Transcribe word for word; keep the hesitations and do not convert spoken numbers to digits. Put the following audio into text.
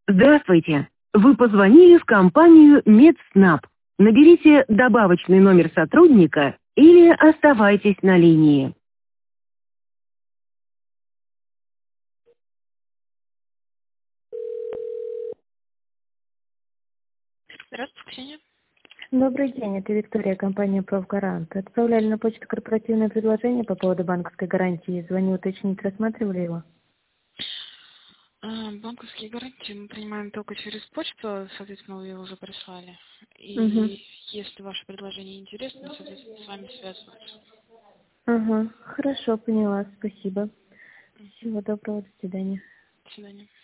Здравствуйте. Вы позвонили в компанию Медснаб. Наберите добавочный номер сотрудника или оставайтесь на линии. Здравствуйте, Ксения. Добрый день, это Виктория, компания «Правгарант». Отправляли на почту корпоративное предложение по поводу банковской гарантии. Звоню уточнить, рассматривали его? А, Банковские гарантии мы принимаем только через почту, соответственно, вы его уже прислали. Угу. И если ваше предложение интересно, соответственно, с вами связываются. Ага, хорошо, поняла, спасибо. Всего доброго, до свидания. До свидания.